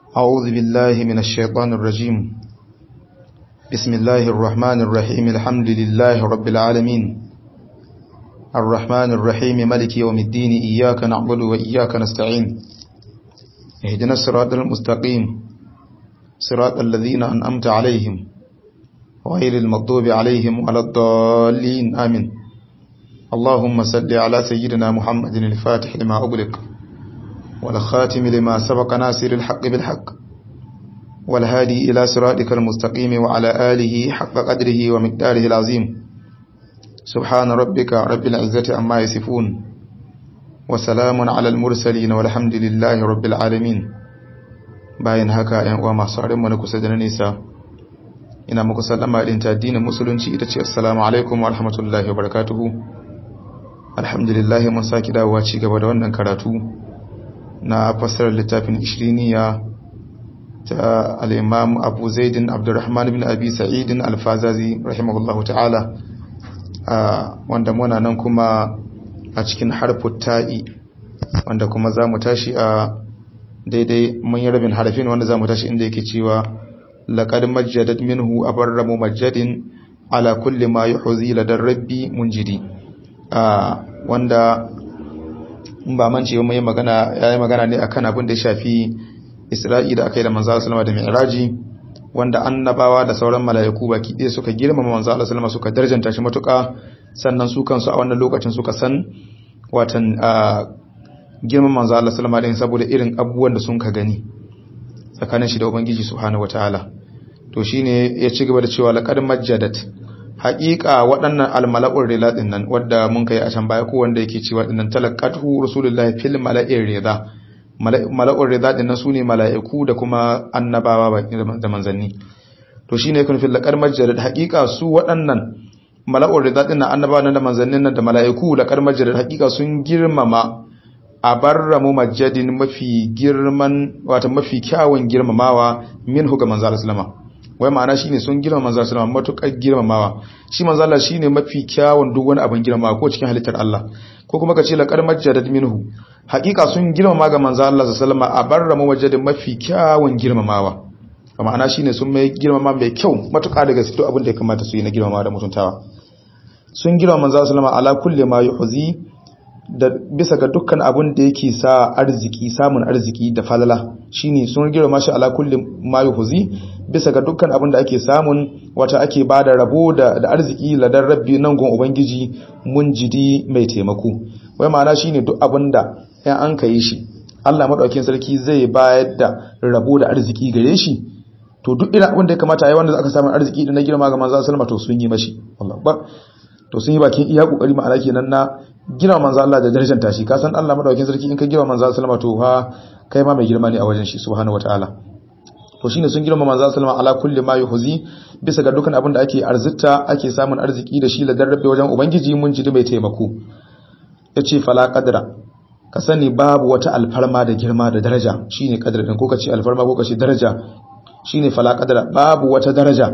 أعوذ بالله من الشيطان الرجيم. بسم الله الرحمن الرحيم. الحمد لله رب العالمين الرحمن الرحيم ملك يوم الدين. إياك نعبد وإياك نستعين. اهدنا الصراط المستقيم صراط الذين أنعمت عليهم غير المغضوب عليهم ولا الضالين آمين. اللهم صل على سيدنا محمد الفاتح لما أغلق والخاتم لما سبق ناصر الحق بالحق والهادي إلى صراطك المستقيم وعلى آله حق قدره ومقداره العظيم. سبحان ربك رب العزة عما يصفون وسلام على المرسلين والحمد لله رب العالمين. bayan haka ƴan uwa masu harin mu na kusa da nisa, ina muku sallama din ta addinin musulunci, ita ce assalamu alaikum wa rahmatullahi wa barakatuhu. Alhamdulillah mun saki dawowa ci gaba da wannan karatu na fassarar littafin Ishiriniya ta al-Imam Abu Zaidin Abdurrahman ibn Abi Sa'id al-Fazazi rahimahullahu ta'ala, wanda muna nan kuma a cikin harfut ta'i, wanda kuma zamu tashi a daidai mun yi rabin harafin, wanda zamu tashi inda yake cewa laqad majjadat minhu abarramu majjadin ala kulli ma yuhzi ladar rabbi munjidi, wanda ba man ce mai magana yayi magana ne akan abin da ya shafi Isra'i da aka yi da manzo sallallahu alaihi wasallam da Mi'raji, wanda annabawa da sauran mala'iku baki ɗaya suka girmama manzo sallallahu alaihi wasallam, suka darjanta shi matuƙa, sannan su kansu a wannan lokacin suka san watan girman manzo sallallahu alaihi wasallam saboda irin abubuwan da sun ka gani tsakanin shi da ubangiji subhanahu wataala. To shine ya ci gaba da cewa laqad majjadat, haƙiƙa waɗannan almala'ur rida din nan wanda mun kai a can baya, ko wanda yake cewa dinnan talaqatu rasulullahi fil mala'ir rida, mala'ur rida din nan sune mala'iku da kuma annabawa da manzanni. to shine kun fil laqad majjadat, haƙiƙa su waɗannan mala'ur rida din nan annabawa da manzannin nan da mala'iku laqad majjadat, haƙiƙa sun girmama abarramu majjadin, mafi girman wato mafi kyawun girmamawa minhu ga manzo sallama. wai ma'ana shine sun girma manzo sallallahu alaihi wasallam matukar girmamawa. Shi manzo Allah shine mafi kyawun duk wani abin girmamawa ko cikin halittar Allah, ko kuma kace laqad majjadat minhu, hakika sun girmama ga manzo Allah sallallahu alaihi wasallam abarramu majjadin, mafi kyawun girmamawa. Ma'ana shine sun mai girmama mai kyau matuka daga duk abin da ya kamata su yi na girmamawa da mutuntawa. Sun girma manzo sallallahu alaihi wasallam ala kulli ma yuhzi, da bisa ga dukkan abin da yake sa arziki, samun arziki da falala, shine sun girma shi ala kulli ma yuhzi, bisa ga dukkan abin da ake samun wata ake bada rabo da arziki ladar rabbi nan gon ubangiji munjidi mai taimako. wai ma'ana shine duk abin da ya an kai shi Allah madaukakin sarki zai bayar da rabo da arziki gare shi, to duk irin abin da ya kamata yayi wanda aka samu arziki da na girma ga manzo sallama, to sun yi mashi wallahi ba, to sun yi bakin iya kokari ma'ana kenan na gina manzo Allah da darajar tashi. ka san Allah madaukakin sarki in ka gina manzo sallama, to ha kai ma mai girma ne a wajen shi subhanahu wataala. to shine sun girma manzo sallama ala kulli ma yuhzi, bisa ga dukkan abin da ake arzita ake samun arziki da shi la darrabe wajen ubangiji mun ji mai taimako. yace fala qadra, ka sani babu wata alfarma da girma da daraja, shine qadra din, ko kace alfarma ko kace daraja, shine fala qadra, babu wata daraja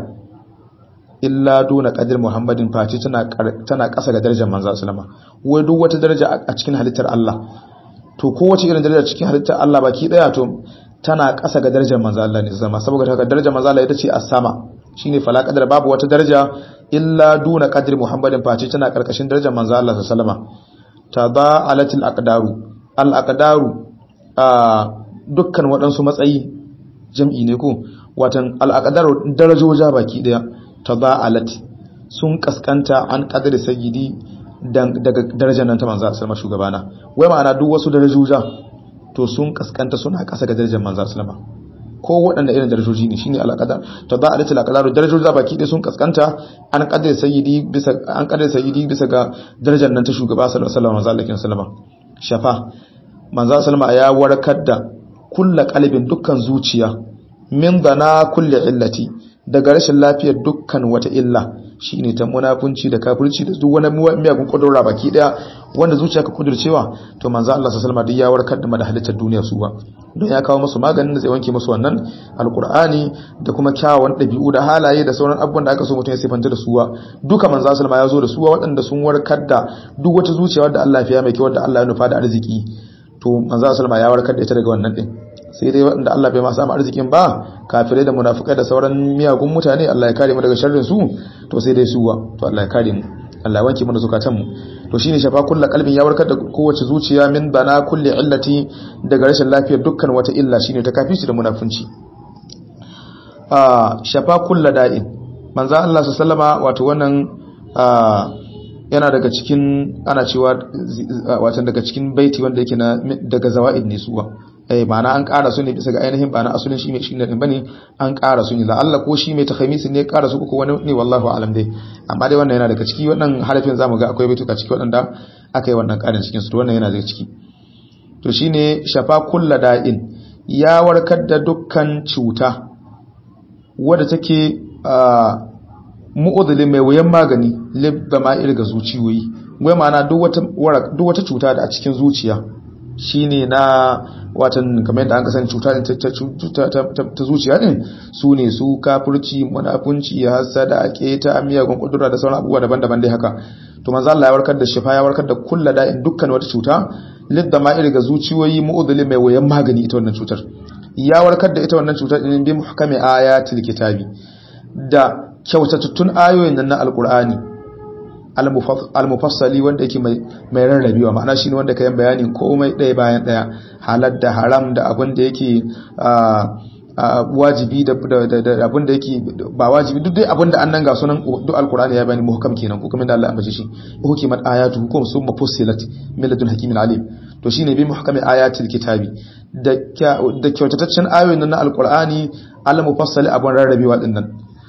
illa duna qadir muhammadin, fati tana kasa ga darajar manzo sallama. wai duk wata daraja a cikin halittar Allah, to kowace irin daraja cikin halittar Allah baki daya to tana kasa ga darajar manzo Allah ne zama. saboda haka darajar manzo Allah ita ce as-sama, shine fala qadar, babu wata daraja illa duna qadir muhammadin, fati tana karkashin darajar manzo Allah sallama. tada'alatil aqdaru, al-aqdaru dukkan wadansu matsayi jam'i ne ko, watan al-aqdaru darajoja baki daya tada'alat, sun kaskanta an qadari sayyidi daga darajar nan ta manzo sallama shugabana. wai ma'ana duk wasu darajoja to sun kaskanta suna kasa ga darajar manzo sallama, ko waɗanda irin darajoji ne, shine al-qadar tada'alat al-qadar, darajoja baki dai sun kaskanta an qadari sayyidi bisa ga darajar nan ta shugaba sallallahu alaihi wasallam. shafa manzo sallama ya warkar da kullu qalbin, dukkan zuciya, min dana kulli illati, daga rashin lafiyar dukkan wata illa, shine ta munafunci da kafirci da duk wani miyagun kudura baki daya wanda zuciya ka kudurcewa, to manzo Allah sallallahu alaihi wasallam ya warkar da halittar duniya su ba, don ya kawo musu maganin da zai wanke musu wannan alqur'ani da kuma kyawawan dabi'u da halaye da sauran abubuwan da aka so mutum ya sifanta da suwa, duka manzo sallallahu alaihi wasallam ya zo da suwa waɗanda sun warkar da duk wata zuciya wadda Allah ya mai kyau, wadda Allah ya nufa da arziki, to manzo sallallahu alaihi wasallam ya warkar da ita daga wannan din. sai dai waɗanda Allah bai masu arzikin ba kafirai da munafikai da sauran miyagun mutane Allah ya kare mu daga sharrin su to sai dai suwa to Allah ya kare mu Allah ya wanke mana zukatan mu to shine shafa kullu qalbin ya warkar da kowace zuciya min bana kulli illati daga rashin lafiyar dukkan wata illa shine ta kafirci da munafunci shafa kullu da'in manzo Allah sallama wato wannan yana daga cikin ana cewa wato daga cikin baiti wanda yake na daga zawaid ne suwa ma'ana an ƙara su ne bisa ga ainihin ba na asulin shi mai shi ne bane an ƙara su ne la'alla ko shi mai takhamisin ne ƙara su ko wani ne wallahu alam dai amma dai wannan yana daga ciki wannan harafin zamu ga akwai baituka ciki waɗanda aka yi wannan ƙarin cikin su to wannan yana daga ciki to shine shafa kullu da'in ya warkar da dukkan cuta wadda take mu'udhilin mai wuyan magani libba ma irga zuciyoyi wai ma'ana duk wata cuta da a cikin zuciya shine na watan kamar yadda an kasan cuta ta zuciya din su ne su kafirci munafunci hasada keta miyagun kudura da sauran abubuwa daban-daban dai haka to manzo Allah ya warkar da shifa ya warkar da kullu da'in dukkan wata cuta lidda ma irga zuciyoyi mu'udhilin mai wuyan magani ita wannan cutar ya warkar da ita wannan cutar din bi muhkami ayatil kitabi da kyautatattun ayoyin nan na alqur'ani al-mufassali wanda yake mai rarrabewa ma'ana shine wanda kayan bayanin komai ɗaya bayan ɗaya halal da haram da abin da yake wajibi da abin da yake ba wajibi duk dai abin da annan ga sunan duk alqur'ani ya bayani muhkam kenan ko kamar da Allah ya ambace shi hukimat ayatu hukum summa fussilat min ladun hakimin alim to shine bi muhkami ayatil kitabi da kyautataccen ayoyin nan na alqur'ani al-mufassali abin rarrabewa dinnan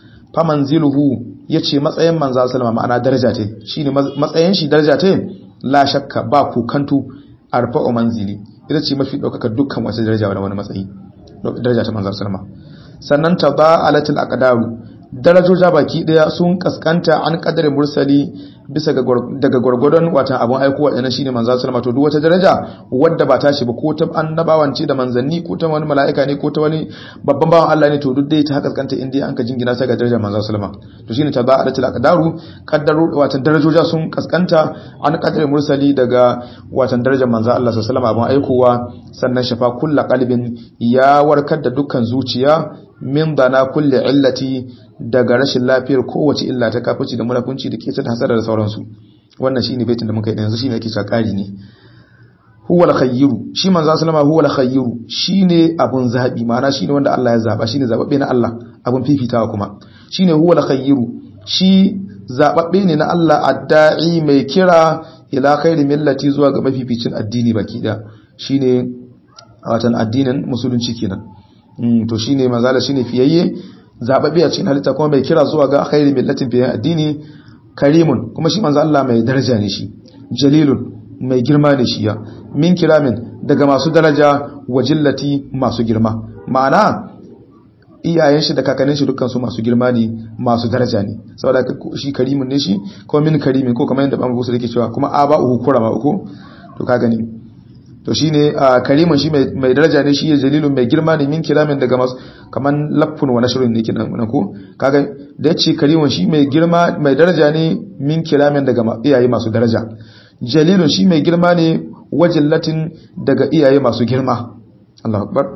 famanziluhu yace matsayin manzo sallama ma'ana daraja ce shine matsayin shi daraja ce la shakka ba kukantu arfa'u manzili ita ce mafi daukaka dukkan wata daraja da wani matsayi daraja ta manzo sallama sannan taba'alatul aqdaru darajoja baki daya sun kaskanta an kadarin mursali bisa daga gurgurdan watan abun aiko wadannan shine manzo sallama to duk wata daraja wadda ba ta shi ba ko ta annabawanci da manzanni ko ta wani mala'ika ne ko ta wani babban bawan Allah ne to duk dai ta kaskanta inda an ka jingina sa ga darajar manzo sallama to shine taba'alatul aqdaru kaddaru watan darajoja sun kaskanta an kadarin mursali daga watan darajar manzo Allah sallallahu alaihi wasallam abun aikowa sannan shafa kullu qalbin ya warkar da dukkan zuciya min dana kulli illati daga rashin lafiyar kowace illa ta kafirci da munafunci da kisa da hasara da sauransu wannan shine baitin da muka yi yanzu shine yake sakari ne huwal khayru shi manzo sallama huwal khayru shine abun zabi ma'ana shine wanda Allah ya zaba shine zababbe na Allah abun fifitawa kuma shine huwal khayru shi zababbe ne na Allah adda'i mai kira ila khairi millati zuwa ga mafificin addini baki da shine watan addinin musulunci kenan to shine manzala shine fiyayye zababbe a cikin halitta kuma mai kira zuwa ga khairi millatin fiye addini karimun kuma shi manzo Allah mai daraja ne shi jalilun mai girma ne shi ya min kiramin daga masu daraja wa jillati masu girma ma'ana iyayen shi da kakannin shi dukkan su masu girma ne masu daraja ne saboda shi karimun ne shi ko min karimin ko kamar yadda Abu Musa yake cewa kuma aba'uhu kurama uku to ka gani to shine karimun shi mai daraja ne shi jalilun mai girma ne min kiramin daga masu kaman lafun wa nashrun ne kenan ko kaga da yace karimun shi mai girma mai daraja ne min kiramin daga iyaye masu daraja jalilun shi mai girma ne wajillatin daga iyaye masu girma Allahu akbar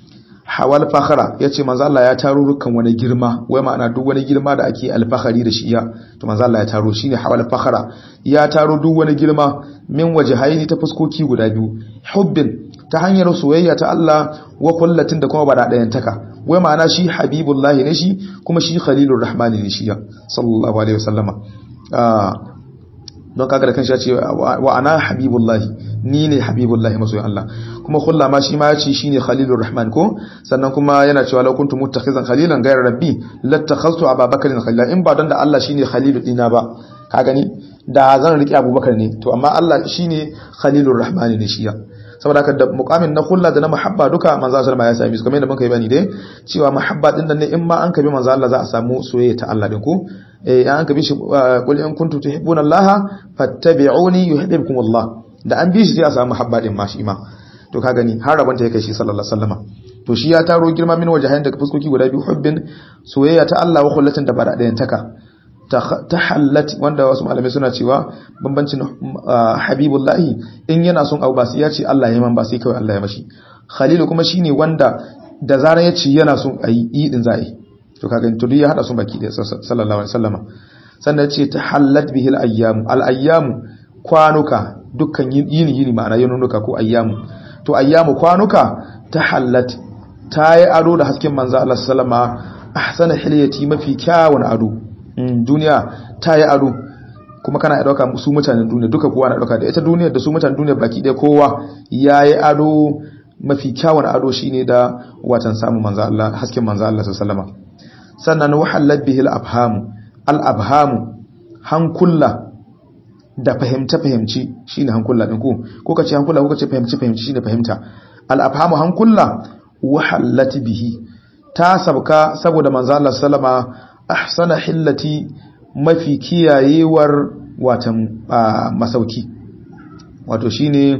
hawal fakhara yace manzo Allah ya taro rukan wani girma wai ma'ana duk wani girma da ake alfahari da shi ya to manzo Allah ya taro shine hawal fakhara ya taro duk wani girma min wajhaini ta fuskoki guda biyu hubbin ta hanyar soyayya ta Allah wa kullatin da kuma bada dayan taka wai ma'ana shi habibullahi ne shi kuma shi khalilur rahmani ne shi ya sallallahu alaihi wasallama don kaga da kanshi ya ce wa ana habibullahi ni ne habibullahi masoyin Allah kuma khulla ma shi ma ya ce shine khalilur rahman ko sannan kuma yana cewa law kuntum muttakhizan khalilan ghayra rabbi lattakhaztu ababakarin khalila in ba don da Allah shine khalilu dina ba ka gani da zan riki abubakar ne to amma Allah shine khalilur rahman ne shi ya saboda haka da muqamin na khulla da na muhabba duka manzo sallallahu alaihi wasallam ya sami su kamar yadda muka yi bani dai cewa muhabba din nan ne in ma an kabi manzo Allah za a samu soyayya ta Allah din ko an kabi shi qul in kuntum tuhibbuna Allah fattabi'uni yuhibbukum Allah da an bi shi sai a samu muhabba din ma shi ma to ka gani har rabanta yake shi sallallahu alaihi wasallama to shi ya taro girma min wajahain daga fuskoki guda biyu hubbin soyayya ta Allah wa khullatin da bara dayan taka tahallati wanda wasu malamai suna cewa bambancin habibullahi in yana son abu ba sai ya ce Allah ya man ba sai kawai Allah ya mashi khalilu kuma shine wanda da zaran ya ci yana so ayi idin zai to kaga to duk ya hada su baki da sallallahu alaihi wasallama sannan ya ce tahallat bihil ayyamu al ayyamu kwanuka dukkan yini ma'ana yinunuka ko ayyamu to ayyamu kwanuka tahallat tayi ado da hasken manzo Allah sallama ahsana hilyati mafi kyawun ado duniya tayi ado kuma kana dauka su mutanen duniya duka kowa na dauka da ita duniyar da su mutanen duniya baki ɗaya kowa yayi ado mafi kyawun ado shine da watan samu manzo Allah hasken manzo Allah sallama sannan wahallat bihil afhamu al abhamu hankula da fahimci shine hankula din ko kace hankula ko kace fahimci shine fahimta al afhamu hankula wahallat bihi ta sabka saboda manzo Allah sallama ahsana hillati mafi kiyayewar watan masauki wato shine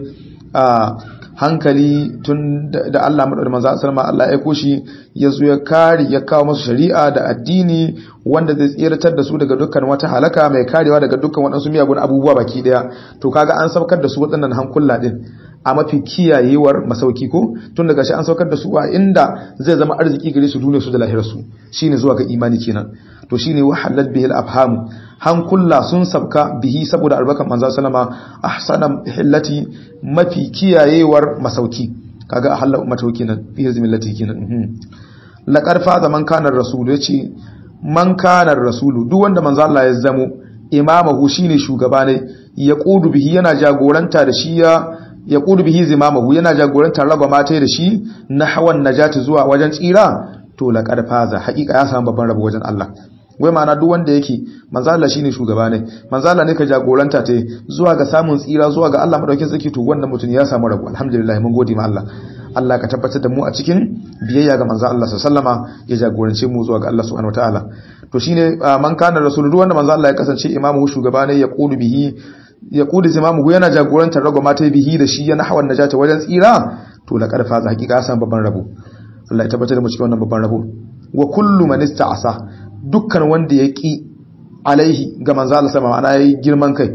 hankali tun da Allah madaukakin manzo sallama Allah ya aiko shi yazo ya kare ya kawo musu shari'a da addini wanda zai tsiratar da su daga dukkan wata halaka mai karewa daga dukkan wadansu miyagun abubuwa baki daya to kaga an saukar da su wadannan hankula din a mafi kiyayewar masauki ko tun daga shi an saukar da su a inda zai zama arziki gare su duniya su da lahirar su shine zuwa ga imani kenan to shine wahallat bihil afham hankula sun sabka bihi saboda albarkan manzo sallama ahsana hillati mafi kiyayewar masauki kaga ahalla ummatu kenan fi hizmillati kenan laqad fa zaman kana rasulu yace man kana rasulu duk wanda manzo Allah ya zamo imamahu shine shugaba ne ya qudu bihi yana jagoranta da shi ya qudu bihi zimamahu yana jagoranta ragwa mata da shi nahwan najati zuwa wajen tsira to laqad faza haƙiƙa ya samu babban rabo wajen Allah wai ma'ana duk wanda yake manzo Allah shine shugaba ne manzo Allah ne ka jagoranta ta zuwa ga samun tsira zuwa ga Allah madaukakin sarki to wannan mutum ya samu rabo alhamdulillah mun gode ma Allah Allah ka tabbatar da mu a cikin biyayya ga manzo Allah sallama ya jagorance mu zuwa ga Allah subhanahu wataala to shine man kana rasulu duk wanda manzo Allah ya kasance imamu shugaba ne ya qulu bihi ya qulu imamu yana jagorantar rago mata bihi da shi yana hawan najata wajen tsira to laqad faza hakika san babban rabo Allah ya tabbatar da mu cikin wannan babban rabo wa kullu man ista'asa dukkan wanda ya ki alaihi ga manzo Allah sama ana yayi girman kai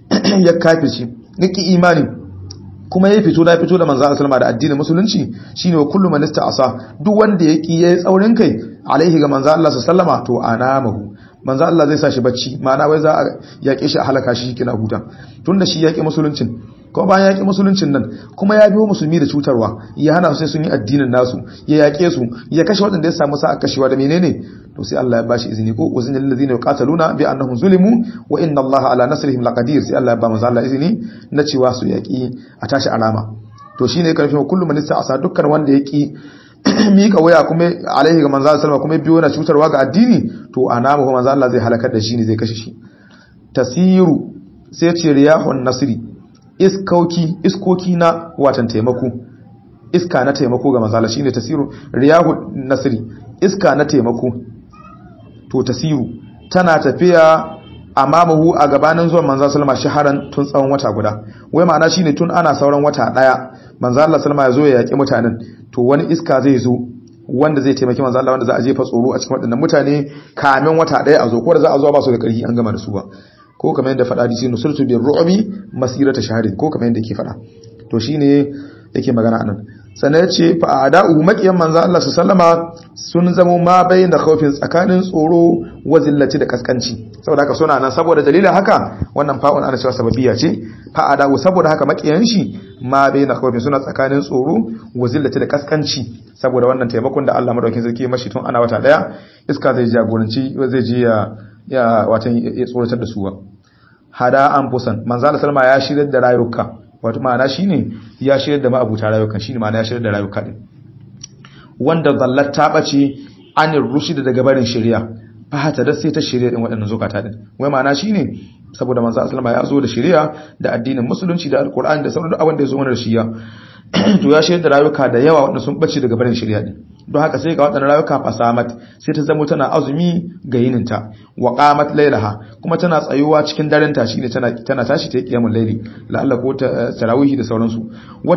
ya kafirci niki imani kuma ya fito da manzo Allah sallama da addinin musulunci shine wa kullu man ista'asa duk wanda ya ki yayi tsaurin kai alaihi ga manzo Allah sallama to anamahu manzo Allah zai sa shi bacci ma'ana wai za a yake shi a halaka shi kina huta tunda shi yake musuluncin kuma bayan yake musuluncin nan kuma ya biyo musulmi da cutarwa ya hana sai sun yi addinin nasu ya yake su ya kashe wadanda ya samu sa'a kashewa da menene to sai Allah ya bashi izini ko uzinil ladina yuqataluna bi annahum zulimu wa inna Allaha ala nasrihim laqadir sai Allah ya ba manzo Allah izini na cewa su yaki a tashi alama to shine karfin kullu man ista'asa dukkan wanda yaki mika waya kuma alaihi ga manzo Allah sallama kuma biyo na cutarwa ga addini to anama ko manzo Allah zai halakar da shi ne zai kashe shi tasiru sai ce riyahun nasri iskoki na watan taimako iska na taimako ga manzo Allah shine tasiru riyahun nasri iska na taimako to tasiru tana tafiya amamahu a gabanin zuwan manzo sallama shaharan tun tsawon wata guda wai ma'ana shine tun ana sauran wata daya manzo Allah sallama ya zo ya yaki mutanen to wani iska zai zo wanda zai taimaki manzo Allah wanda za a jefa tsoro a cikin wadannan mutane kamin wata daya a zo ko da za a zo ba su da ƙarfi an gama da su ba ko kamar yadda faɗa disi nusultu bir ru'bi masirata shaharin ko kamar yadda yake faɗa to shine yake magana anan sannan yace fa ada'u maqiyan manzo Allah sallama sun zamo ma bayin da khaufin tsakanin tsoro wa zillati da kaskanci saboda haka suna nan saboda dalilin haka wannan fa'un ana cewa sababiyya ce fa ada'u saboda haka maqiyan shi ma bayin da khaufin suna tsakanin tsoro wa zillati da kaskanci saboda wannan taimakon da Allah madaukakin sarki mashi tun ana wata daya iska zai jagoranci zai je ya watan ya tsoratar da su ba hada an fusan manzo Allah sallama ya shirar da rayuka wato ma'ana shine ya shirar da ma'abuta rayukan shine ma'ana ya shirar da rayuka din wanda zallat ta bace anir rushid daga barin shari'a fa hata da sai ta shari'a din waɗannan zukata din wai ma'ana shine saboda manzo sallama ya zo da shari'a da addinin musulunci da alqur'ani da sauran abin da ya zo mana da shi to ya shirar da rayuka da yawa wanda sun bace daga barin shari'a din don haka sai ga waɗannan rayuka fasamat sai ta zama tana azumi ga yininta wa qamat laylaha kuma tana tsayuwa cikin daren ta shine tana tashi ta qiyamul layli la'alla ko ta tarawih da sauransu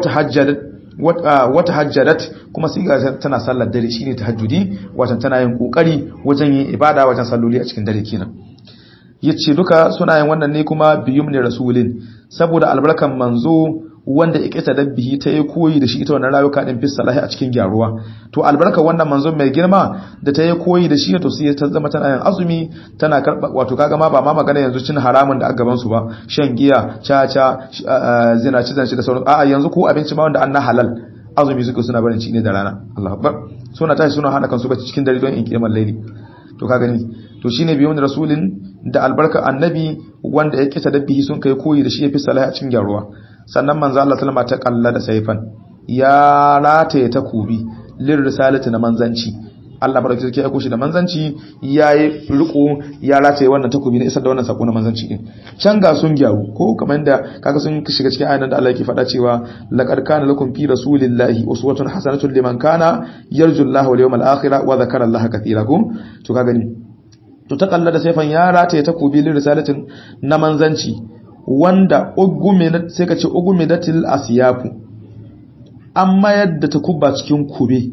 wata hajjadat kuma sai ga tana sallar dare shine tahajjudi watan tana yin kokari wajen yin ibada wajen salloli a cikin dare kenan yace duka suna yin wannan ne kuma biyum ne rasulin saboda albarkan manzo wanda ikita dabbihi ta yi koyi da shi ita wannan rayuka din fi salahi a cikin gyaruwa to albarka wannan manzon mai girma da ta yi koyi da shi to sai ta zama tana yin azumi tana karba wato kaga ma ba ma magana yanzu cin haramun da aka gaban su ba shan giya caca zina ci zanci da sauran a'a yanzu ko abinci ma wanda an na halal azumi suke suna barin ci ne da rana Allahu akbar suna tashi suna hana kansu bacci cikin dare don in kiyamar laili to ka gani to shine biyon rasulin da albarka annabi wanda ya kisa dabbihi sun kai koyi da shi ya fi salahi a cikin gyaruwa sannan manzo Allah sallama ta kalla da saifan ya rataye takobi lir risalati na manzanci Allah baraka sarki ya koshi da manzanci yayi riko ya rataye wannan takobi ne isar da wannan sako na manzanci din can ga sun gyaru ko kamar da kaga sun shiga cikin ayan da Allah yake faɗa cewa laqad kana lakum fi rasulillahi uswatun hasanatun liman kana yarju Allah wal yawmal akhir wa dhakara Allah katira ko to kaga ni to ta kalla da saifan ya rataye takobi lir risalatin na manzanci wanda sai ka ce ugumidatil asiyafu amma yadda ta kubba cikin kube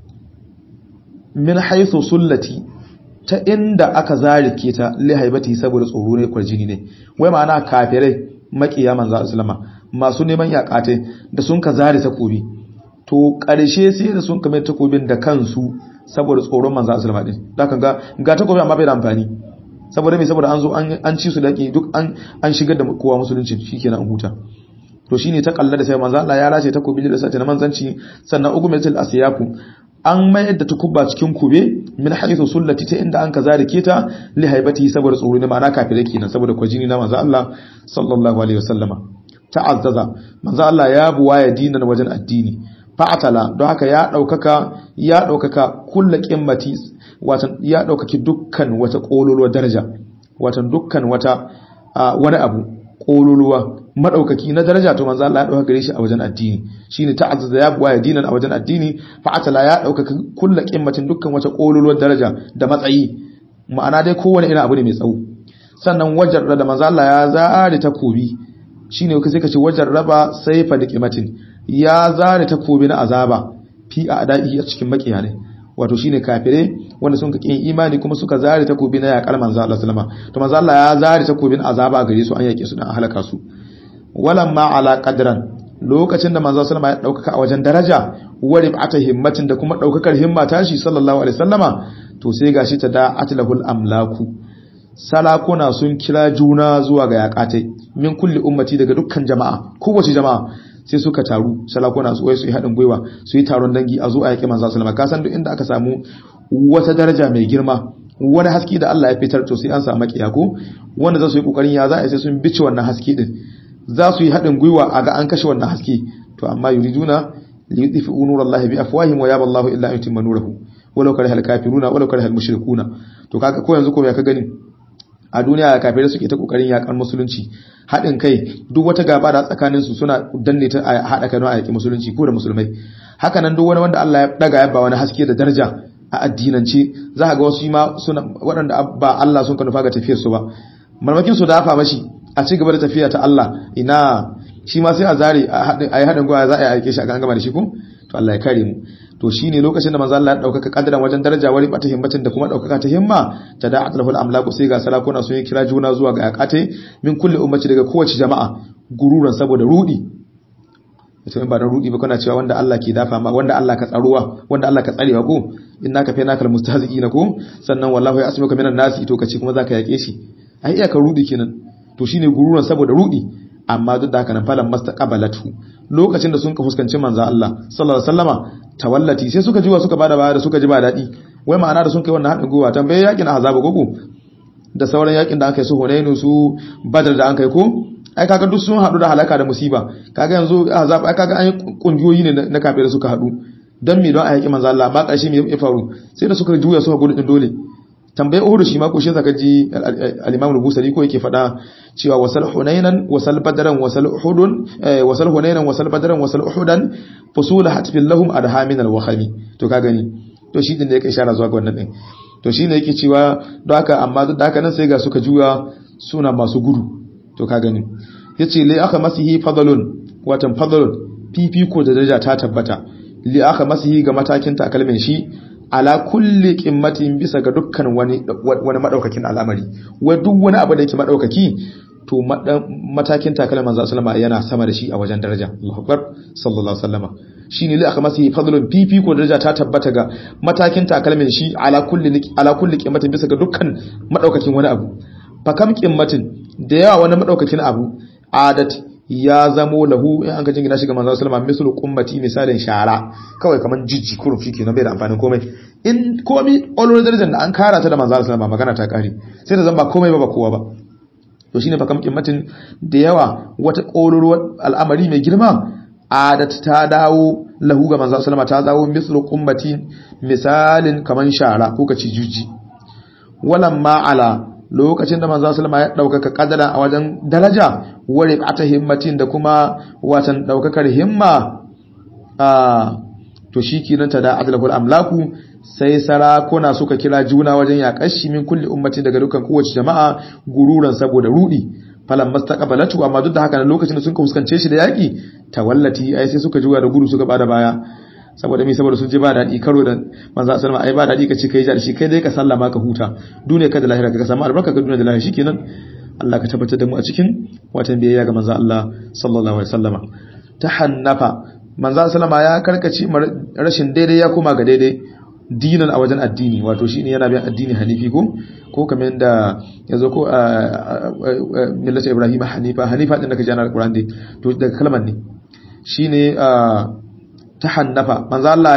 min haythu sullati ta inda aka zarike ta li haibati saboda tsoro ne kwarjini ne wai ma'ana kafirai makiya manzo sallama masu neman yakate da sun ka zare takobi to karshe sai da sun kame takobin da kansu saboda tsoron manzo sallama din da kan ga takobi amma bai da amfani saboda me saboda an zo an ci su daki duk an shigar da kowa musulunci shikenan an huta to shine ta kalla da sai manzo Allah ya race takobi da sai na manzanci sannan ugumatul asyafu an mayar da takubba cikin kube min haythu sullati ta inda an kaza rike ta li haibati saboda tsoro ne ma'ana kafirai kenan saboda kwajini na manzo Allah sallallahu alaihi wasallama ta'azzaza manzo Allah ya buwaya dinan wajen addini fa'atala don haka ya daukaka kullu qimmati watan ya daukaki dukkan wata kololuwa daraja watan dukkan wata wani abu kololuwa madaukaki na daraja to manzo Allah ya dauka gare shi a wajen addini shine ta'azzaza ya buwaya dinan a wajen addini fa'atala ya daukaka kullu qimmatin dukkan wata kololuwar daraja da matsayi ma'ana dai kowane irin abu ne mai tsawo sannan wajarra da manzo Allah ya zare takobi shine sai ka ce wajarraba sayfa da qimatin ya zare takobi na azaba fi a'da'i a cikin makiya ne wato shine kafire wanda sun kake imani kuma suka zare takobi na yakar manzo Allah sallama to manzo Allah ya zare takobin azaba gare su an yake su dan halaka su walamma ala qadran lokacin da manzo sallama ya daukaka a wajen daraja waribata himmatin da kuma daukakar himma tashi sallallahu alaihi wasallama to sai gashi ta da atlahul amlaku salakuna sun kira juna zuwa ga yakatai min kulli ummati daga dukkan jama'a kowace jama'a sai suka taru salakuna su yi haɗin gwiwa su yi taron dangi a zo a yaƙi manzo sallama ka san duk inda aka samu wata daraja mai girma wani haske da Allah ya fitar to sai an samu makiya ko wanda za su yi kokarin ya za a sai sun bice wannan haske din za su yi haɗin gwiwa a ga an kashe wannan haske to amma yuriduna li yudfi'u nurallahi bi afwahihim wa yaba Allahu illa an yutimma nurahu walau karihal kafiruna walau karihal mushrikuna to kaga ko yanzu ko ya ka gani a duniya kafirai suke ta kokarin yakan musulunci haɗin kai duk wata gaba da tsakanin su suna danne ta a haɗa kai a yaki musulunci ko da musulmai haka nan duk wani wanda Allah ya daga ya ba wani haske da daraja a addinance za ka ga wasu ma suna waɗanda ba Allah sun kanufa ga tafiyar su ba marmakin su dafa mashi a ci gaba da tafiya ta Allah ina shi ma sai a zare a yi haɗin gwa za a yi aike shi a gama da shi ko to Allah ya kare mu to shine lokacin da manzo Allah ya daukaka kadiran wajen daraja wari bata himmatin da kuma daukaka ta himma tada'at lahul amlaku sai ga sarakuna sun yi kira juna zuwa ga yakate min kulli ummati daga kowace jama'a gururan saboda rudi ita ba da rudi ba kana cewa wanda Allah ke dafa ma wanda Allah ka tsaruwa wanda Allah ka tsarewa ko innaka fa nakal mustahzi'ina ko sannan wallahi ya asmuka minan nasi to kace kuma zaka yake shi ai iya ka rudi kenan to shine gururan saboda rudi amma duk da haka nan falan mastaqabalatu lokacin da sun ka fuskanci manzo Allah sallallahu alaihi wasallama tawallati sai suka jiwa suka bada baya da suka ji ba dadi wai ma'ana da sun kai wannan hadin gowa tambaye yakin ahzab gogo da sauran yakin da aka yi su Hunainu su Badr da an kai ko ai kaga duk sun hadu da halaka da musiba kaga yanzu ahzab ai kaga an kungiyoyi ne na kafirai suka hadu dan me don a yaki manzo Allah amma karshe me ya faru sai da suka juya suka gudu din dole tambaye Uhud shi ma ko shi zaka ji al-Imam al-Busari ko yake fada cewa wasal Hunainan wasal Badran wasal Uhudun wasal Hunainan wasal Badran wasal Uhudan fusula hatfil lahum adhamin al-wakhami to ka gani to shi din da yake ishara zuwa ga wannan din to shine yake cewa don haka amma duk da haka nan sai ga suka juya suna masu gudu to ka gani yace li aka masihi fadlun watan fadlun fifiko da daraja ta tabbata li aka masihi ga matakin takalmin shi ala kulli qimmatin bisa ga dukkan wani madaukakin al'amari wai duk wani abu da yake madaukaki to matakin takalmin manzo sallama yana sama da shi a wajen daraja Allahu akbar sallallahu alaihi wasallama shine li aka masa fadlun fifi ko daraja ta tabbata ga matakin takalmin shi ala kulli qimatin bisa ga dukkan madaukakin wani abu fa kam qimatin da yawa wani madaukakin abu adat ya zamo lahu in an ka jingina shi ga manzo sallama mislu qummati misalin shara kawai kaman jijji kurun shike na bai da amfanin komai in komai olor darajar da an kara ta da manzo sallama magana ta kare sai da zan ba komai ba kowa ba to shine fa kam qimatin da yawa wata kololuwar al'amari mai girma adat ta dawo lahu ga manzo sallama ta dawo mislu qummati misalin kaman shara ko kaci jijji walamma ala lokacin da manzo sallama ya daukaka kadara a wajen daraja ware ata himmatin da kuma watan daukakar himma to shikenan ta da adlahul amlaku sai sarakuna suka kira juna wajen yakashi min kulli ummatin daga dukkan kowace jama'a gururan saboda rudi falan mastaqbalatu amma duk da haka lokacin da sun ka fuskance shi da yaki tawallati ai sai suka juya da gudu suka bada baya saboda sun ji ba daɗi karo da manzo sallama ai ba daɗi kace kai ja da shi kai dai ka sallama ka huta duniya ka da lahira ka samu albarka ka duniya da lahira shikenan Allah ka tabbatar da mu a cikin watan biyayya ga manzo Allah sallallahu alaihi wasallama tahannafa manzo sallama ya karkace rashin daidai ya koma ga daidai dinan a wajen addini wato shine yana bin addini hanifi ko kamar yadda yazo ko millata ibrahim hanifa din da ka jana alquran to daga kalmar ne shine tahannafa manzo Allah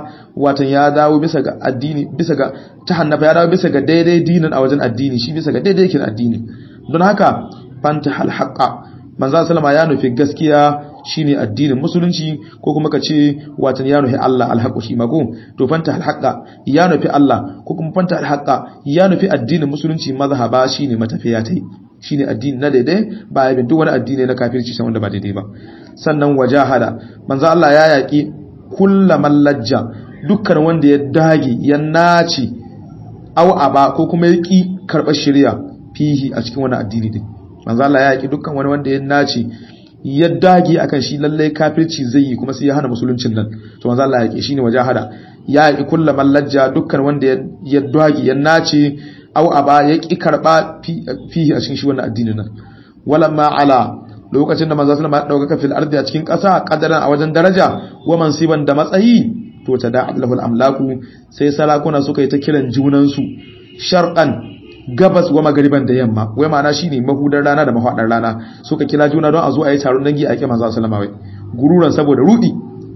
ya dawo bisa ga addini bisa ga tahannafa ya dawo bisa ga daidai dinin a wajen addini shi bisa ga daidai kin addini don haka fantahal haqa manzo sallama ya nufi gaskiya shine addinin musulunci ko kuma kace watan ya nufi Allah alhaqu shi mago to fantahal haqa ya nufi Allah ko kuma fantahal haqa ya nufi addinin musulunci mazhaba shine matafiya tai shine addini na daidai ba ya bin duk wani addini na kafirci sai wanda ba daidai ba sannan wajahada manzo Allah ya yaki kullaman lajja dukkan wanda ya dage ya naci aw aba ko kuma ya ki karbar shari'a fihi a cikin wani addini din manzo Allah ya yaki dukkan wani wanda ya naci ya dage akan shi lalle kafirci zai yi kuma sai ya hana musuluncin nan to manzo Allah ya yaki shine wajahada ya yaki kullaman lajja dukkan wanda ya dage ya naci aw aba ya ki karba fihi a cikin shi wannan addinin nan walamma ala lokacin da manzo sallama ya dauka fil ardi a cikin ƙasa kadaran a wajen daraja wa mansiban da matsayi to tada'at lahul amlaku sai sarakuna suka yi ta kiran junan su sharqan gabas wa magriban da yamma wai ma'ana shine mahudar rana da mahwadar rana suka kira juna don a zo a yi taron dangi a kiyama manzo sallama wai gururan saboda rudi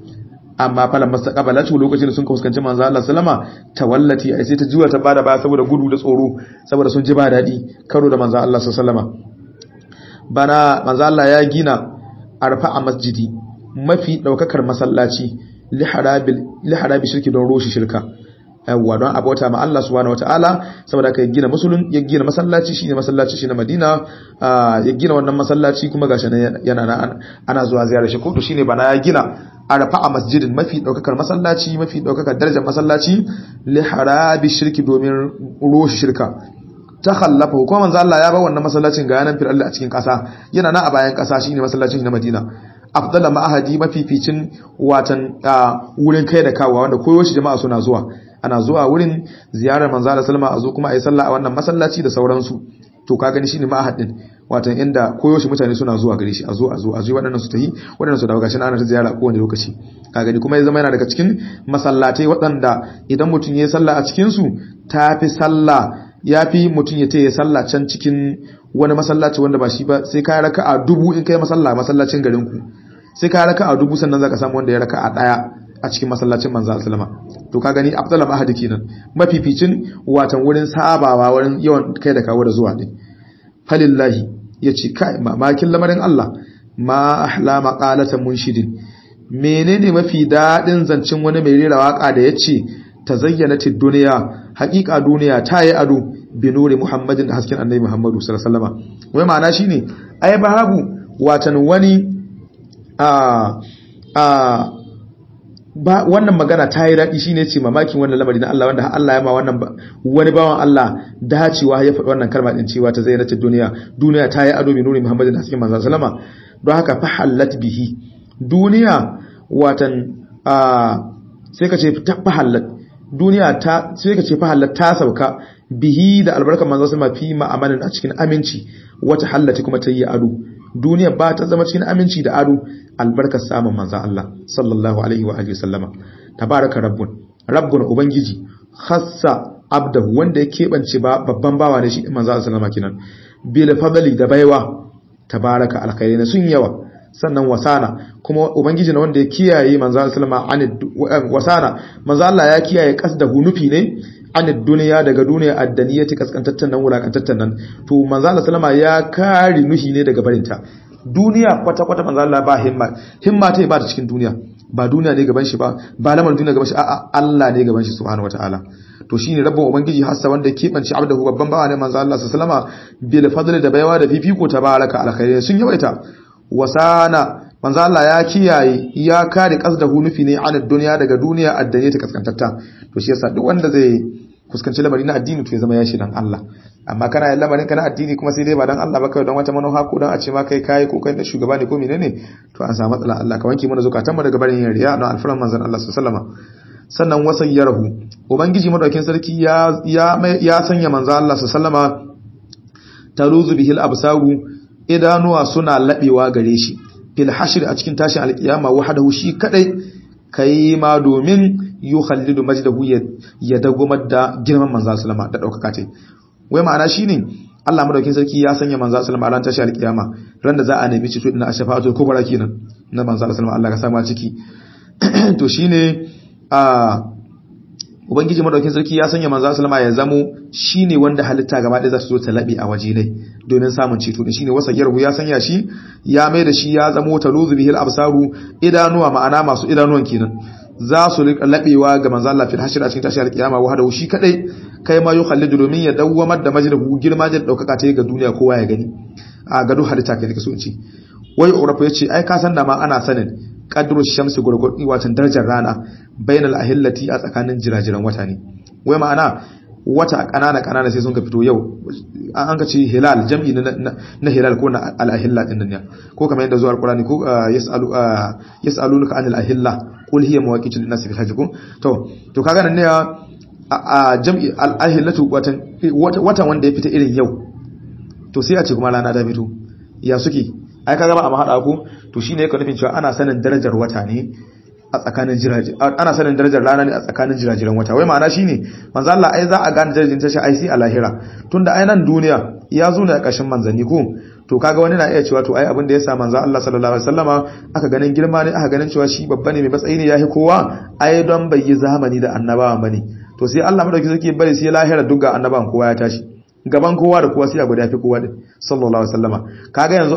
amma falan mastaqbalatu lokacin da sun fuskanci manzo Allah sallama tawallati ai sai ta juya ta bada baya saboda gudu da tsoro saboda sun ji ba dadi karo da manzo Allah sallama bana manzo Allah ya gina arfa a masjidi mafi daukakar masallaci li harabi shirki don roshi shirka yawa don abota ma Allah subhanahu wataala saboda kai gina ya gina masallaci shine masallaci shi na Madina ya gina wannan masallaci kuma gashi yana ana zuwa ziyarar shi ko to shine bana ya gina arfa a masjidin mafi daukakar masallaci mafi daukakar darajar masallaci li harabi shirki domin roshi shirka ta khallafa kuma manzo Allah ya ba wannan masallacin ga yanan fil a cikin kasa yana na a bayan kasa shine masallacin na Madina afdala ma'ahadi mafificin watan wurin kai da kawo wanda koyo shi jama'a suna zuwa ana zuwa wurin ziyarar manzo Allah sallama a zo kuma ayi sallah a wannan masallaci da sauransu to ka gani shine ma'ahad din watan inda koyo shi mutane suna zuwa gare shi a zo waɗannan su tayi waɗannan su dawo gashi ana ta ziyara kowane lokaci ka gani kuma ya zama yana daga cikin masallatai waɗanda idan mutum yayi sallah a cikin su tafi sallah yafi mutum ya tayi sallah can cikin wani masallaci wanda ba shi ba sai ka raka'a 1000 in kai masallacin garin ku sai ka raka'a 1000 sannan zaka samu wanda ya raka'a daya a cikin masallacin manzo sallama to ka gani afdal ahadi kenan mafificin watan wurin sabawa wurin yawan kai da kawo da zuwa din falillahi yace kai mamakin lamarin Allah ma ahla maqalatan munshidin menene mafi dadin zancin wani mai rera waka da yace tazayyanatid dunya haqiqa duniya ta yi ado bi nuri muhammadin hasken annabi muhammadu sallallahu alaihi wasallam wai ma'ana shine ai babu watan wani ba wannan magana ta yi daɗi shine ce mamakin wannan lamari na Allah wanda Allah ya ma wannan wani bawan Allah dacewa ya faɗi wannan kalma din cewa ta zayyana duniya ta yi ado bi nuri muhammadin da cikin manzon sallama don haka fa halat bihi duniya watan sai ka ce fa halat duniya ta sai ka ce fa halat ta sauka bihi da albarkar manzon sallama fi ma'amanin a cikin aminci wata hallati kuma ta yi ado duniya ba ta zama cikin aminci da ado albarkar samun manzon Allah sallallahu alaihi wa alihi wasallama tabaraka rabbun ubangiji khassa abdahu wanda ya keɓance ba babban bawa ne shi manzo Allah sallama kinan bil fadli da baiwa tabaraka alkhairin sun yawa sannan wasana kuma ubangiji ne wanda ya kiyaye manzo Allah sallama wasana manzo Allah ya kiyaye kasdahu nufi ne an duniya daga duniya addaniyati kaskantattan nan wulakantattan nan to manzo Allah sallama ya kare nuhi ne daga barinta duniya kwata manzo Allah ba himma ta ba ta cikin duniya ba duniya ne gaban shi ba lamar duniya gaban shi a'a Allah ne gaban shi subhanahu wataala to shine rabbun ubangiji hassa wanda kebanci abdahu babban bawa ne manzo Allah sallama bil fadli da baiwa da fifiko tabaraka alkhairi sun yawaita wasana manzo Allah ya kiyaye ya kare kasdahu nufi ne an duniya daga duniya addane ta kaskantatta to shi yasa duk wanda zai fuskanci lamari na addini to ya zama ya shi dan Allah amma kana yin lamarin kana addini kuma sai dai ba dan Allah ba kai dan wata manoha ko dan a ce ma kai ko kai da shugaba ne ko menene to an samu matsala Allah ka wanke mana zakatan mu daga barin yin riya don alfaran manzon Allah sallallahu alaihi wasallam sannan wasayyarahu ubangiji madaukakin sarki ya sanya manzon Allah sallallahu alaihi wasallama taruzu bihil absaru idanuwa suna labewa gare shi fil hashr a cikin tashin alkiyama wahdahu shi kadai kai ma domin yukhallidu majdahu ya dagomar da girman manzo sallama da daukaka ce wai ma'ana shine Allah madaukakin sarki ya sanya manzo sallama a ran tashi alkiyama ran da za a nemi cito din ashfa'atul kubra kenan na manzo sallama Allah ka sama ciki to shine ubangiji madaukakin sarki ya sanya manzo sallama ya zamo shine wanda halitta gaba ɗaya za su zo ta labe a waje ne domin samun ceto din shine wasayyarhu ya sanya shi ya mai da shi ya zamo taluzu bihil absaru idanuwa ma'ana masu idanuwan kenan za su labewa ga manzo Allah fil hashr a cikin tashi alkiyama wa hadahu shi kadai kai ma yukhallidu domin ya dawwamar da majdahu girma da daukaka ta ga duniya kowa ya gani a gado halitta kai kake so in ce wai urafu yace ai ka san da ma ana sanin qadru shamsi gurgurdi watan darajar rana bainal ahillati a tsakanin jirajiran wata ne wai ma'ana wata kanana sai sun ka fito yau an ka ce hilal jam'i na hilal ko na al-ahilla din nan ko kamar yadda zuwa alqurani ko yasalunaka anil ahilla qul hiya mawaqitu lin-nas fil hajj to kaga nan ne a jam'i al-ahillatu watan wanda ya fita irin yau to sai a ce kuma rana ta fito ya suke ai kaga ba a mahada ku to shine yake nufin cewa ana sanin darajar wata ne a tsakanin jiraji ana sanin darajar rana ne a tsakanin jirajiran wata wai ma'ana shine manzo Allah ai za a gane darajar tashi ai sai a lahira tunda ai nan duniya ya zo ne a ƙarshen manzanni ko to kaga wani na iya cewa to ai abin da ya sa manzo Allah sallallahu alaihi wasallama aka ganin girma ne aka ganin cewa shi babba ne mai matsayi ne yahi kowa ai don bai yi zamani da annabawan bane to sai Allah madauki zake bari sai lahira duk ga annabawan kowa ya tashi gaban kowa da kowa sai a guda fi kowa din sallallahu alaihi wasallama kaga yanzu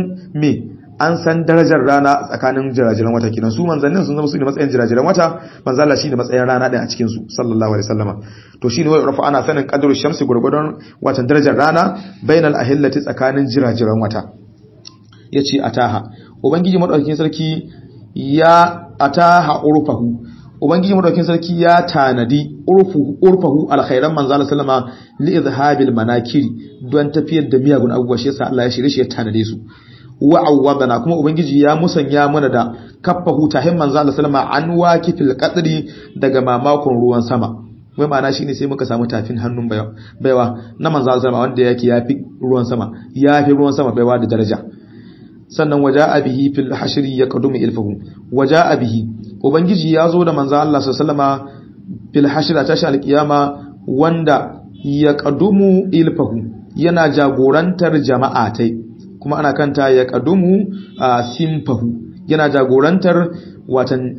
an san darajar rana tsakanin jirajiran wata kenan su manzannin sun zama su ne matsayin jirajiran wata manzo Allah shine matsayin rana din a cikin su sallallahu alaihi wasallama to shine wai rafa ana sanin qadru shamsi gurgudun watan darajar rana bainal ahillati tsakanin jirajiran wata yace ataha ubangiji madaukakin sarki ya ataha urfahu ubangiji madaukakin sarki ya tanadi urfahu alkhairan manzo Allah sallama li izhabil manakiri don tafiyar da miyagun abubuwa shi yasa Allah ya shirye shi ya tanade su wa'awwadana kuma ubangiji ya musanya mana da kaffahu tahin manzo Allah sallama an waqifil qadri daga mamakon ruwan sama wai ma'ana shine sai muka samu tafin hannun baiwa na manzo Allah sallama wanda yake yafi ruwan sama baiwa da daraja sannan waja'a bihi fil hashri yaqdumu ilfahu waja'a bihi ubangiji ya zo da manzo Allah sallama fil hashri tashi alqiyama wanda yaqdumu ilfahu yana jagorantar jama'a tai kuma ana kanta ya kadumu simfahu yana jagorantar watan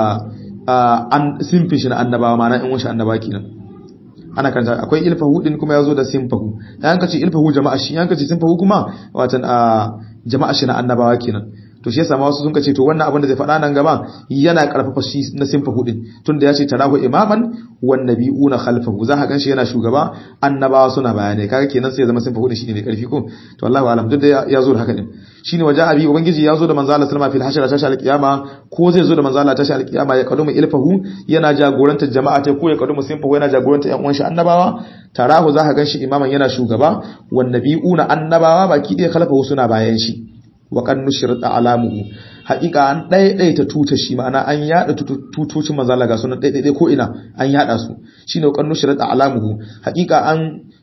simfin shi na annabawa ma'ana in wuce annabawa kenan ana kanta akwai ilfahu din kuma yazo da simfahu yan kace ilfahu jama'a shi yan kace simfahu kuma watan jama'a shi na annabawa kenan to shi yasa ma wasu sun kace to wannan abin da zai faɗa nan gaba yana karfafa shi na simfahu din tunda yace tarahu imaman wan nabiyuna khalfahu za ka ganshi yana shugaba annabawa suna bayanai kaga kenan sai ya zama simfahu din shine mai karfi ko to wallahi alam duk da ya zo da haka din shine waja abi ubangiji ya zo da manzo Allah sallama fil hashra tashi alqiyama ko zai zo da manzo Allah tashi alqiyama ya kadumu ilfahu yana jagorantar jama'a ta ko ya kadumu simfahu yana jagorantar yan uwan shi annabawa tarahu za ka ganshi imaman yana shugaba wan nabiyuna annabawa baki ɗaya khalfahu suna bayan shi wa kan nushrata alamuhu haƙiƙa an daidaita tuta shi ma'ana an yada tutocin manzo Allah ga sunan daidai ko ina an yada su shine wa kan nushrata alamuhu haƙiƙa an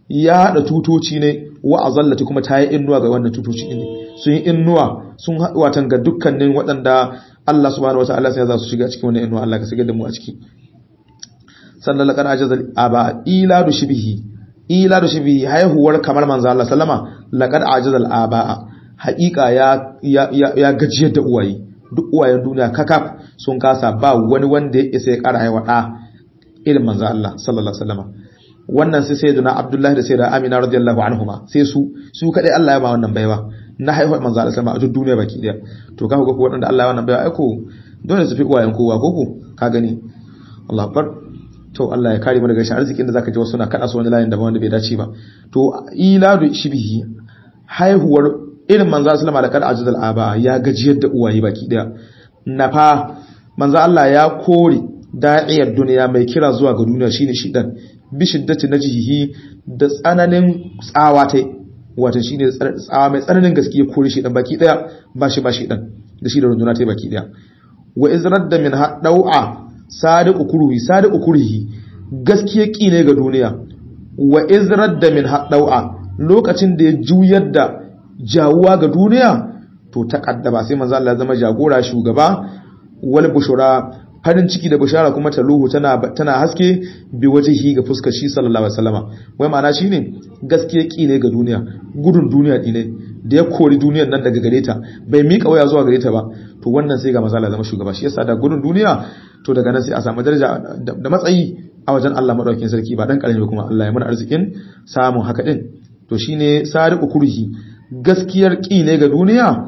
ya hada tutoci ne wa azallati kuma ta yi innuwa ga wannan tutoci ne sun yi innuwa sun watan ga dukkanin waɗanda Allah subhanahu wataala sai za su shiga cikin wannan innuwa Allah ka shigar da mu a ciki sannan laqad ajazal aba iladu shibhi haihuwar kamar manzo Allah sallama laqad ajazal aba haƙiƙa ya gajiyar da uwaye duk uwayen duniya kakaf sun kasa ba wani wanda ya isa ya ƙara haihuwa ɗa irin manzo Allah sallallahu alaihi wasallam wannan sai sayyiduna Abdullahi da sayyida Amina radiyallahu anhuma sai su kadai Allah ya ba wannan baiwa na haihuwar manzo Allah sallallahu alaihi wasallam a duk duniya baki daya to ka ga ko wanda Allah ya wannan baiwa ai ko dole su fi uwayen kowa ko ka gani Allahu akbar to Allah ya kare mu daga shi arzikin da zaka ji wasu na kada su wani layin da ba wanda bai dace ba to iladu shibhi haihuwar irin manzo sallama da kad ajzal aba ya gajiyar da uwaye baki daya nafa manzo Allah ya kore da'iyar duniya mai kira zuwa ga duniya shine shidan bi shiddati najhihi da tsananin tsawa tai wato shine tsawa mai tsananin gaskiya kore shi dan baki daya ba shi dan da shi da runduna tai baki daya wa izradda min hadau'a sadiqu kurhi gaskiya ki ne ga duniya wa izradda min hadau'a lokacin da ya juyar da jawuwa ga duniya to taqaddama sai manzo Allah ya zama jagora shugaba wal bushura farin ciki da bushara kuma taluhu tana haske bi wajhihi ga fuskar shi sallallahu alaihi wasallama wai ma'ana shine gaskiya ki ne ga duniya gudun duniya ne da ya kori duniyar nan daga gare ta bai mika waya zuwa gare ta ba to wannan sai ga manzo Allah ya zama shugaba shi yasa da gudun duniya to daga nan sai a samu daraja da matsayi a wajen Allah madaukakin sarki ba dan karami kuma Allah ya mana arzikin samun haka din to shine sariqu kurhi gaskiyar ki ne ga duniya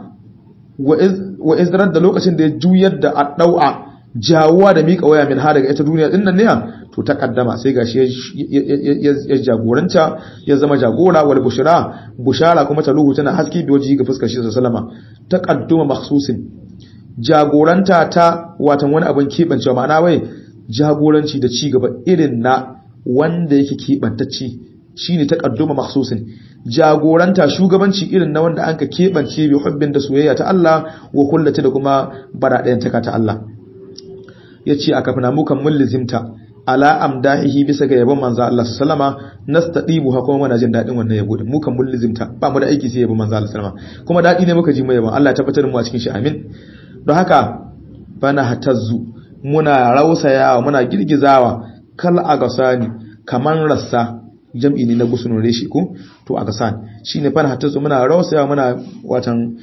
wa izrar da lokacin da ya juyar da addaua jawuwa da mika waya min ha daga ita duniya din nan ne to ta kaddama sai gashi ya jagoranta ya zama jagora wal bushara kuma taluhu tana haske bi waji ga fuskar shi sallama taqadduma makhsusin jagoranta ta watan wani abin kebancewa ma'ana wai jagoranci da ci gaba irin na wanda yake kebantacce shine taqadduma makhsusin jagoranta shugabanci irin na wanda anka kebance bi hubbin da soyayya ta Allah wa kullata da kuma baradayan taka ta Allah yace aka fina mu kan mulzimta ala amdahihi bisa ga yabon manzo Allah sallama nastadibu ha kuma muna jin dadin wannan yabo din mu kan mulzimta ba mu da aiki sai yabon manzo Allah sallama kuma dadi ne muka ji mai yabon Allah ya tabbatar mu a cikin shi amin don haka bana hatazzu muna rausayawa muna girgizawa kal agasani kaman rassa jam'i ne na gusunun reshi ko to agasan shine fana hatazzu muna rausayawa muna watan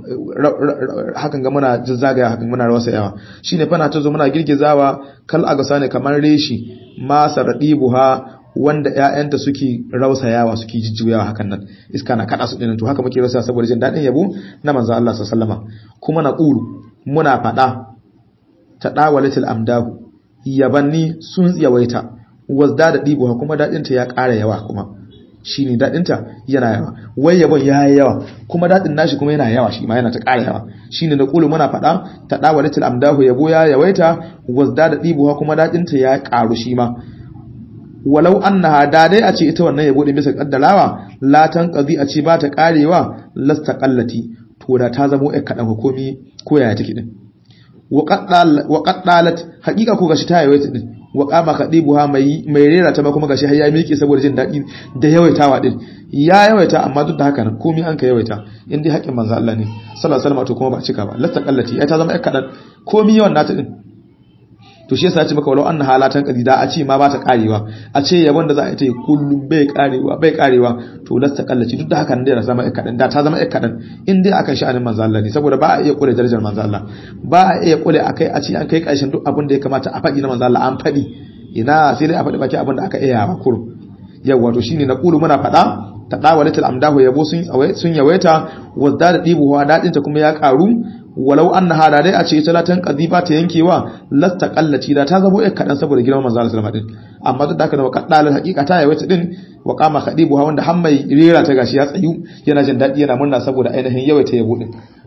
hakan ga muna zazzagaya hakan muna rausayawa shine fana hatazzu muna girgizawa kal agasani kaman reshi ma saradibuha wanda ƴaƴanta suke rausayawa suke jijjuyawa hakan nan iska na kada su dinan to haka muke rausaya saboda jin dadin yabo na manzo Allah sallallahu alaihi wasallama kuma na qulu muna fada ta dawalatul amdahu yabanni sun tsiyawaita wazda da dibuha kuma dadinta ya ƙara yawa kuma shine dadinta yana yawa wai yabon yayi yawa kuma dadin nashi kuma yana yawa shi ma yana ta ƙara yawa shine da qulu muna fada ta dawalatul amdahu yabo ya yawaita wazda da dibuha kuma dadinta ya ƙaru shi ma walau annaha dai a ce ita wannan yabo din bisa kaddarawa la tanqadi a ce ba ta karewa lastaqallati to da ta zamo ai kadan hukumi ko yaya take din wa qaddalat haqiqa ko gashi ta yawaita din wa qama khadibuha mai rera ta ma kuma gashi har ya miƙe saboda jin dadi da yawaitawa din ya yawaita amma duk da haka nan komai an ka yawaita in dai haƙin manzo Allah ne sallallahu alaihi wasallam to kuma ba cika ba lastaqallati ai ta zama ai kadan komai yawan nata din to shi yasa ya ce maka walau annaha la tanqadida a ce ma ba ta karewa a ce yabon da za a yi ta kullum bai karewa to lasta kallaci duk da haka ne da zama kadan da ta zama kadan in dai akan sha'anin manzo Allah ne saboda ba a iya kula darajar manzo Allah ba a iya kula akai a ce an kai karshen duk abin da ya kamata a faɗi na manzo Allah an faɗi ina sai dai a faɗi baki abin da aka iya ba kurum yawa to shine na kulu muna faɗa ta dawalatul amdahu yabo sun yawaita wazda da dibuwa dadin ta kuma ya karu walau annaha da dai a ce talatan qadiba ta yankewa lasta qallati da ta zabo kadan saboda girman manzo Allah sallallahu alaihi wasallam amma duk da haka wa qaddal haqiqa ta yawaita din wa qama khadibuha wanda har mai rera ta gashi ya tsayu yana jin dadi yana murna saboda ainihin yawaita yabo din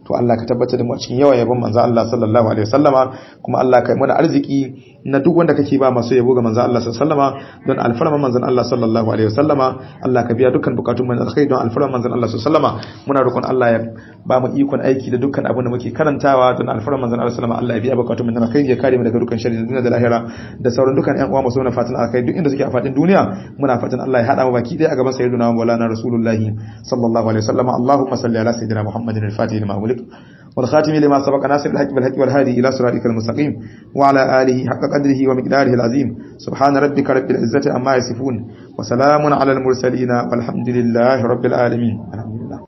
to Allah ka tabbatar da mu a cikin yawan yabon manzo Allah sallallahu alaihi wasallama kuma Allah ka yi mana arziki na duk wanda kake ba masu yabo ga manzo Allah sallallahu alaihi wasallama don alfarman manzon Allah sallallahu alaihi wasallama Allah ka biya dukkan bukatun mu na alkhairi don alfarman manzon Allah sallallahu alaihi wasallama muna roƙon Allah ya ba mu ikon aiki da dukkan abin da muke karantawa don alfarman manzon Allah sallallahu alaihi wasallama Allah ya biya bukatun mu na alkhairi ya kare mu daga dukkan sharri na duniya da lahira da sauran dukkan ƴan uwa musulmai fatan alkhairi duk inda suke a fadin duniya muna fatan Allah ya hada mu baki daya a gaban sayyidina Maulana Rasulullahi sallallahu alaihi wasallama Allahumma salli ala sayyidina Muhammadin al-Fatih lima ulik والخاتم لما سبق ناصر الحق بالحق والهادي إلى صراطك المستقيم وعلى آله حق قدره ومقداره العظيم سبحان ربك رب العزة عما يصفون وسلام على المرسلين والحمد لله رب العالمين.